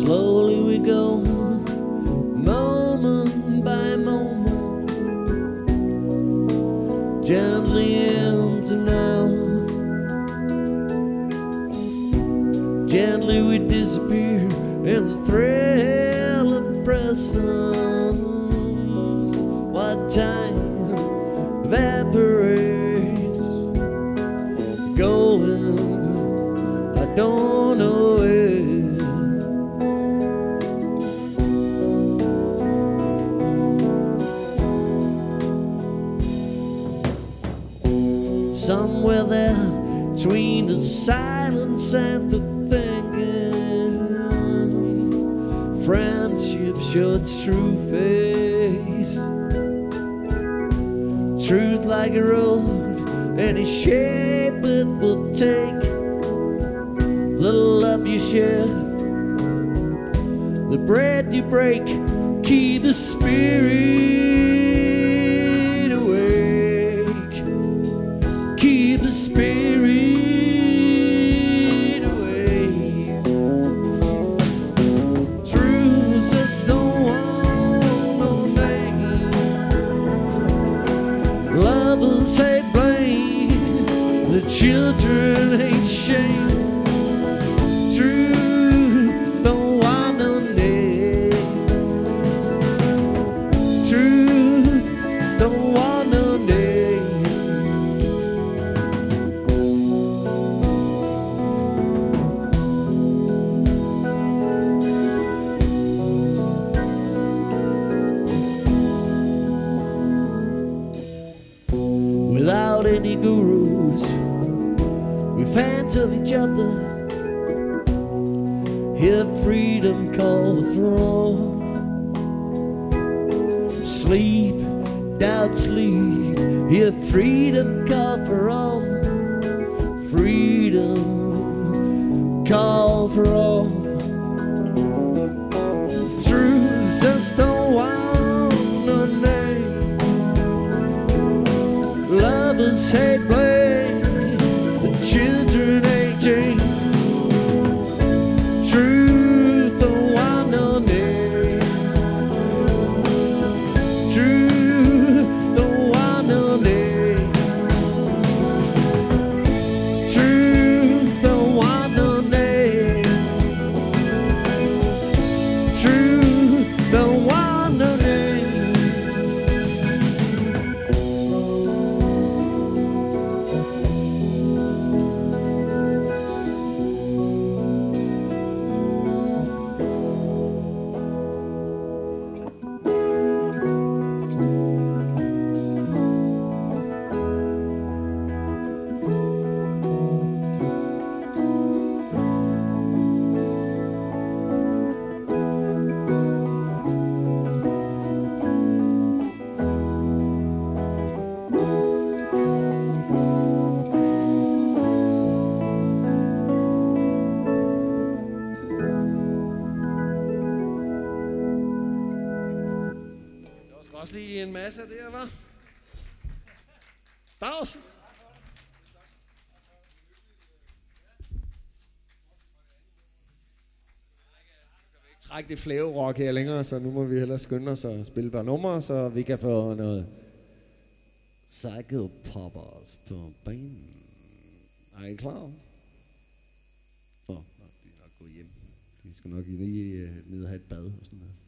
Slowly we go, moment by moment, gently into now. Gently we disappear in the thrill of presence, while time evaporates, going I don't know where. Somewhere there between the silence and the thinking, friendship showed its true face. Truth like a road, any shape it will take. The love you share, the bread you break, keep the spirit awake. Keep the spirit awake. Truth just don't want no name. Lovers hate blame, the children hate shame. Truth don't want no name. Truth don't want no name. Without any gurus, we fans of each other. Hear freedom call for all. Sleep, doubt, sleep. Hear freedom call for all. Freedom call for all. Truth just don't want no name. Lovers hate blame, the children hate change. Truth don't want no name. Truth don't want no name. Truth don't want no name. Truth don't want no name. Også lige en masse der, hva'? Dags! Træk det flæve rock her længere, så nu må vi hellere skynde os at spille par numre, så vi kan få noget Psycho Poppers på banen. Er I klar? De er nok gået hjem. De skal nok lige ned og have et bad og sådan noget.